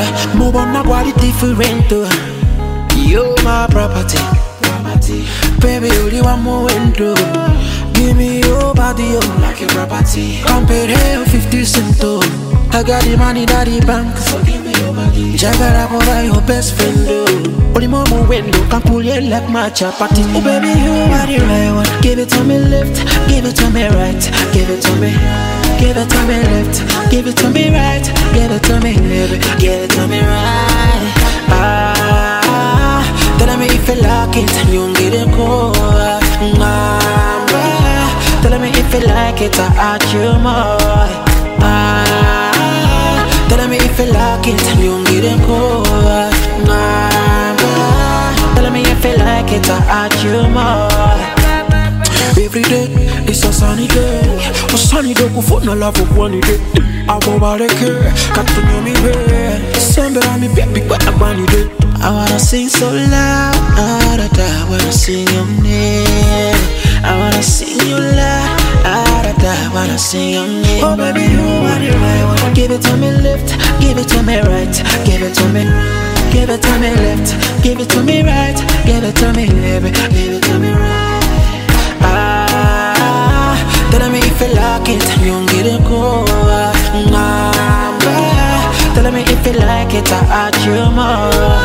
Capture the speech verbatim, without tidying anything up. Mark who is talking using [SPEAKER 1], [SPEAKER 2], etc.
[SPEAKER 1] Move on a quality different. You my property. Baby, you the one more window. Give me your body, oh, like your property. Compare here fifty cent. I got the money that the bank. So give me your body. Jagara boy, your best friend. Oh, only more window can pull you like my chapati. Oh baby, you are the right one. Give it to me left, give it to me right, give it to me. Give it to me left, give it to me right, give it to me, baby, give it to me right. Ah, tell me if you like it, you get it cool. Ah, tell me if you like it, I ask you more. Ah, tell me if you like it, you get it cool. Ah, tell me if you like it, I ask you more. Every day, it's a sunny day. A sunny day, go for no love of one day. I go by the care, got to know me well. December, I'm a baby, but I'm one day. I wanna sing so loud, I wanna sing your name. I wanna sing you loud, I wanna sing your name. Oh baby, you are the right one. Give it to me left, give it to me right, give it to me. Give it to me left, give it to me right, give it to me, baby, give it to me right. Ah, tell me if you like it, you get it cool. Ah, tell me if you like it, I ask you more.